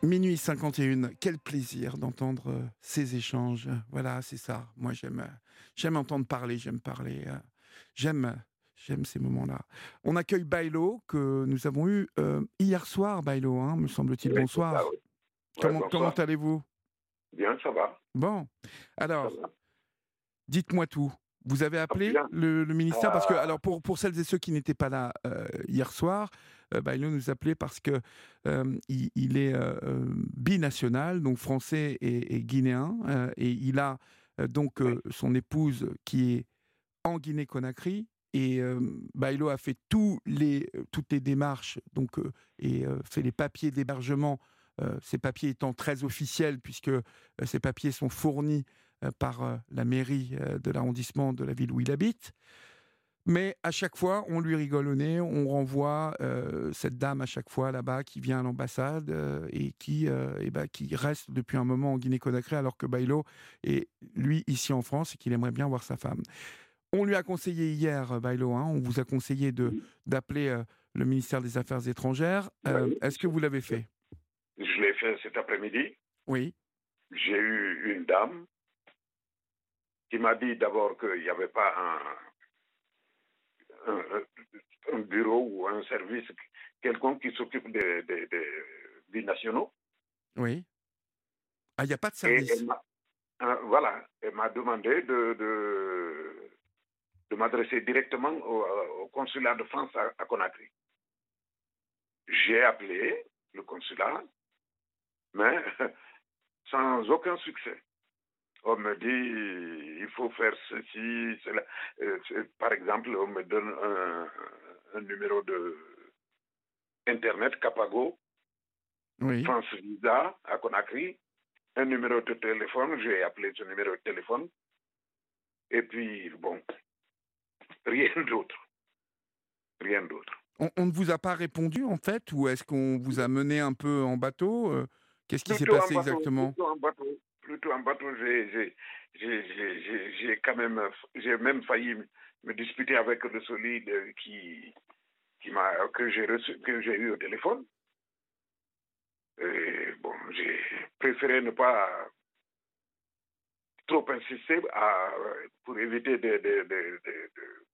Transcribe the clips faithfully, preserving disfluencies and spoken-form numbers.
Minuit cinquante et une, quel plaisir d'entendre euh, ces échanges. Voilà, c'est ça. Moi, j'aime, euh, j'aime entendre parler, j'aime parler. euh, j'aime, euh, j'aime ces moments-là. On accueille Bailo, que nous avons eu euh, hier soir, Bailo, hein, me semble-t-il. Oui, c'est ça, Bonsoir. oui. Ouais, Comment, comment bonsoir. allez-vous? Bien, ça va. Bon. Ça Alors, va. dites-moi tout. Vous avez Ah, appelé bien. le, le ministère parce que, Euh, alors pour, pour celles et ceux qui n'étaient pas là euh, hier soir, euh, Bailo nous appelait parce que euh, il, il est euh, euh, binational, donc français et, et guinéen, euh, et il a euh, donc oui, euh, son épouse qui est en Guinée-Conakry. Et euh, Bailo a fait tous les, euh, toutes les démarches donc, euh, et euh, fait les papiers d'hébergement, euh, ces papiers étant très officiels puisque euh, ces papiers sont fournis euh, par euh, la mairie euh, de l'arrondissement de la ville où il habite. Mais à chaque fois, on lui rigole au nez, on renvoie euh, cette dame à chaque fois là-bas qui vient à l'ambassade euh, et qui, euh, eh ben, qui reste depuis un moment en Guinée-Conakry alors que Bailo est, lui, ici en France et qu'il aimerait bien voir sa femme. On lui a conseillé hier, euh, Bailo, hein, on vous a conseillé de, oui, d'appeler euh, le ministère des Affaires étrangères. Euh, oui, est-ce que vous l'avez fait? je l'ai fait cet après-midi. Oui, J'ai eu une dame qui m'a dit d'abord qu'il n'y avait pas un, un- un bureau ou un service quelconque qui s'occupe des, des, des binationaux. oui. Ah, il n'y a pas de Et elle service. m'a, euh, voilà, elle m'a demandé de, de, de m'adresser directement au, au consulat de France à, à Conakry. J'ai appelé le consulat, mais sans aucun succès. On me dit, il faut faire ceci, cela. Euh, c'est- par exemple, on me donne un, un numéro de Internet, Capago, Oui. France Visa, à Conakry, un numéro de téléphone, j'ai appelé ce numéro de téléphone, et puis, bon, rien d'autre, rien d'autre. On, on ne vous a pas répondu en fait, ou est-ce qu'on vous a mené un peu en bateau? Euh, Qu'est-ce qui s'est Plutôt en passé bateau, exactement? plutôt en bateau, plutôt en bateau, j'ai, j'ai, j'ai, j'ai, j'ai- j'ai quand même, j'ai même failli me disputer avec le solide qui, qui m'a, que j'ai reçu, que j'ai eu au téléphone. Et bon, j'ai préféré ne pas trop insister à, pour éviter de, de, de, de, de-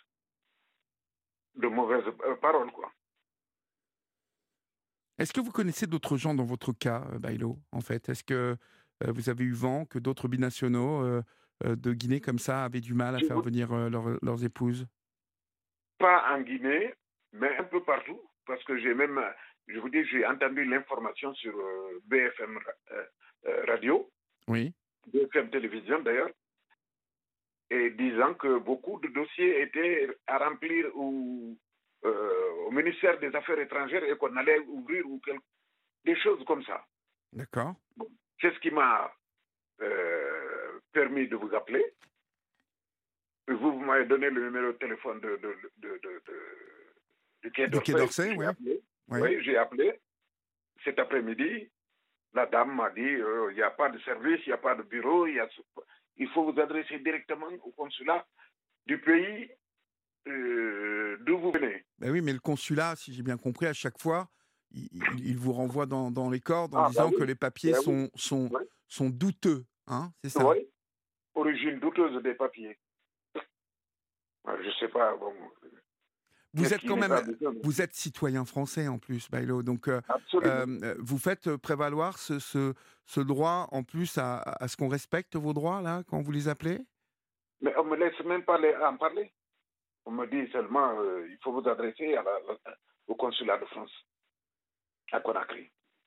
de mauvaises euh, paroles, quoi. Est-ce que vous connaissez d'autres gens dans votre cas, euh, Bailo, en fait? Est-ce que euh, vous avez eu vent que d'autres binationaux euh, euh, de Guinée comme ça avaient du mal à Je faire vous, venir euh, leur- leurs épouses? pas en Guinée, mais un peu partout, parce que j'ai même, je vous dis, j'ai entendu l'information sur euh, B F M euh, euh, Radio, Oui. B F M Télévision d'ailleurs, et disant que beaucoup de dossiers étaient à remplir ou, euh, au ministère des Affaires étrangères et qu'on allait ouvrir ou quelque, des choses comme ça. D'accord. Bon, c'est ce qui m'a euh, permis de vous appeler. Vous, vous m'avez donné le numéro de téléphone de, de, de, de, de- du Quai Du Quai d'Orsay. d'Orsay, J'ai oui. appelé. Oui. Oui, j'ai appelé. Cet après-midi, la dame m'a dit euh, il n'y a pas de service, il n'y a pas de bureau, il, y a, il faut vous adresser directement au consulat du pays euh, d'où vous venez. Ben oui, mais le consulat, si j'ai bien compris, à chaque fois, il, il- il vous renvoie dans, dans les cordes en Ah, bah disant que oui. les papiers Ben oui. sont, sont, Oui. sont douteux. Hein, c'est ça? Oui. Origine douteuse des papiers. Je ne sais pas. Bon, Vous qu'est-ce êtes qui quand n'est même, pas besoin. vous êtes citoyen français en plus, Bailo. Donc, euh, Absolument. euh, vous faites prévaloir ce, ce, ce droit en plus à, à ce qu'on respecte vos droits là quand vous les appelez. Mais on ne me laisse même pas les- en parler. On me dit seulement euh, il faut vous adresser à la, la- au consulat de France, à Conakry.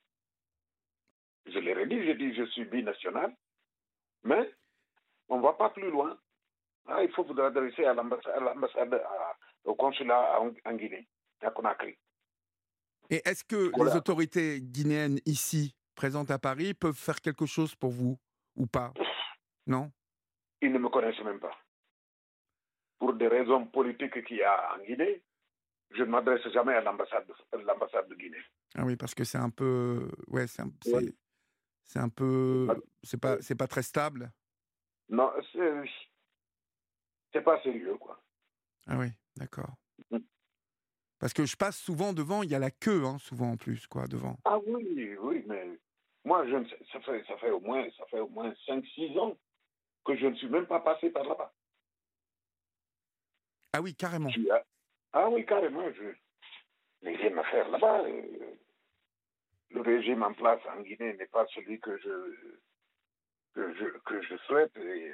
Je leur ai dit, j'ai dit je suis binational, mais on ne va pas plus loin. Ah, il faut vous adresser à l'ambassade, à l'ambassade à- au consulat en, en Guinée, à Conakry. Et est-ce que les Voilà. autorités guinéennes ici, présentes à Paris, peuvent faire quelque chose pour vous ou pas? Non? Ils ne me connaissent même pas. Pour des raisons politiques qu'il y a en Guinée, je ne m'adresse jamais à l'ambassade, de- l'ambassade de Guinée. Ah oui, parce que c'est un peu, ouais, c'est un, c'est, Oui. c'est un peu, c'est pas, c'est pas très stable. Non, c'est, c'est pas sérieux, quoi. Ah oui, d'accord. Parce que je passe souvent devant, il y a la queue, hein, souvent en plus, quoi, devant. Ah oui, oui, mais moi, je ne sais, ça, fait, ça, fait au moins, ça fait au moins cinq six ans que je ne suis même pas passé par là-bas. Ah oui, carrément. Tu as... Ah oui, carrément. Je n'ai rien à faire là-bas. Euh, Le régime en place en Guinée n'est pas celui que je, que je, que je souhaite. Et...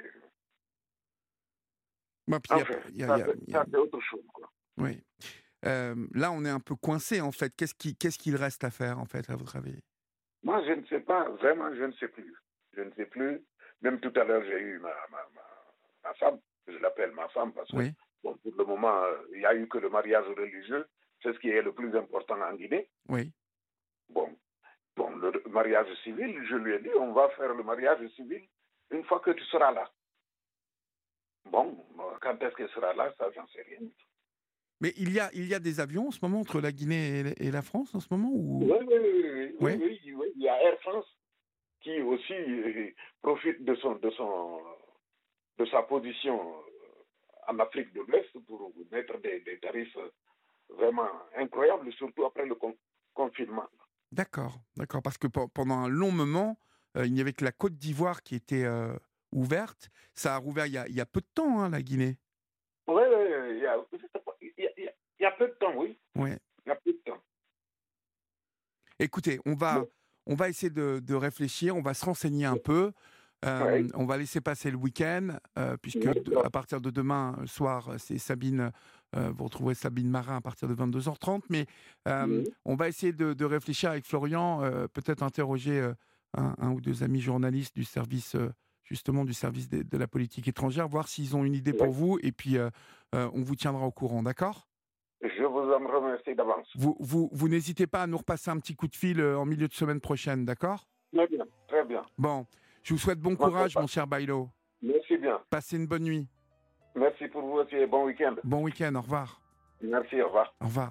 Bon, puis y a, Enfin, y a, ça, y a, c'est- y a... ça, c'est autre chose, quoi. Oui. Euh, là, on est un peu coincé, en fait. Qu'est-ce qui, qu'est-ce qu'il reste à faire, en fait, à votre avis? Moi, je ne sais pas, vraiment, je ne sais plus. Je ne sais plus. Même tout à l'heure, j'ai eu ma, ma, ma, ma femme, je l'appelle ma femme parce que, Oui, bon, pour le moment, euh, il n'y a eu que le mariage religieux. C'est ce qui est le plus important en Guinée. oui. Bon, bon, le mariage civil, je lui ai dit, on va faire le mariage civil une fois que tu seras là. Bon, quand est-ce qu'elle sera là, ça, j'en sais rien. Mais il y a, il y a des avions en ce moment entre la Guinée et, la- et la France en ce moment ou... Oui, oui, oui, oui, Oui. oui, oui, oui. Il y a Air France qui aussi euh, profite de son, de son, de sa position euh, en Afrique de l'Ouest pour mettre des, des tarifs euh, vraiment incroyables, surtout après le con- confinement. D'accord, d'accord. Parce que pe- pendant un long moment, euh, il n'y avait que la Côte d'Ivoire qui était euh, ouverte. Ça a rouvert il y a, il y a peu de temps, hein, la Guinée. Oui, oui, il y a, il y a- il y a- il y a peu de temps, oui. Ouais. Il y a peu de temps. Écoutez, on va, Mais, on va essayer de, de réfléchir, on va se renseigner un peu. Euh, oui, on va laisser passer le week-end, euh, puisque de- d'accord. à partir de demain euh, soir, c'est Sabine, euh, vous retrouverez Sabine Marin à partir de vingt-deux heures trente. Mais euh, Oui, on va essayer de, de réfléchir avec Florian, euh, peut-être interroger euh, un, un ou deux amis journalistes du service, euh, justement, du service de, de la politique étrangère, voir s'ils ont une idée oui. pour vous, et puis euh, euh, on vous tiendra au courant, d'accord? Je vous en remercie d'avance. Vous, vous, vous n'hésitez pas à nous repasser un petit coup de fil euh, en milieu de semaine prochaine, d'accord? Très bien, très bien. Bon, je vous souhaite bon Moi, ça courage, va. mon cher Bailo. Merci bien. Passez une bonne nuit. Merci pour vous aussi et bon week-end. Bon week-end, au revoir. Merci, au revoir. Au revoir.